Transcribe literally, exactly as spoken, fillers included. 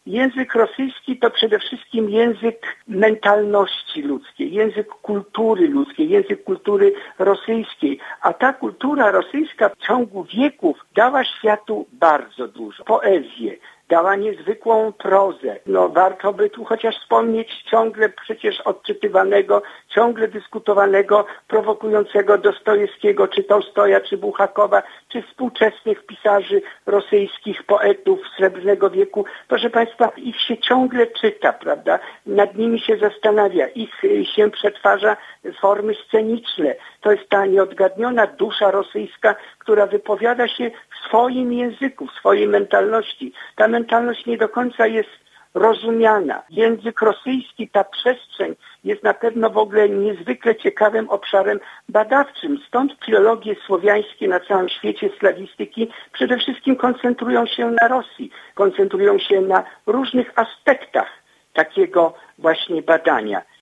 Język rosyjski to przede wszystkim język mentalności ludzkiej, język kultury ludzkiej, język kultury rosyjskiej. A ta kultura rosyjska w ciągu wieków dała światu bardzo dużo. Poezję, dała niezwykłą prozę. No warto by tu chociaż wspomnieć ciągle przecież odczytywanego, ciągle dyskutowanego, prowokującego Dostojewskiego, czy Tołstoja, czy Buchakowa, czy współczesnych pisarzy rosyjskich, poetów Srebrnego wieku. Proszę Państwa, ich się ciągle czyta, prawda? Nad nimi się zastanawia, ich się przetwarza w formy sceniczne. To jest ta nieodgadniona dusza rosyjska, która wypowiada się w swoim języku, w swojej mentalności. Ta mentalność nie do końca jest rozumiana. Język rosyjski, ta przestrzeń jest na pewno w ogóle niezwykle ciekawym obszarem badawczym. Stąd filologie słowiańskie na całym świecie, slawistyki przede wszystkim koncentrują się na Rosji, koncentrują się na różnych aspektach takiego właśnie badania.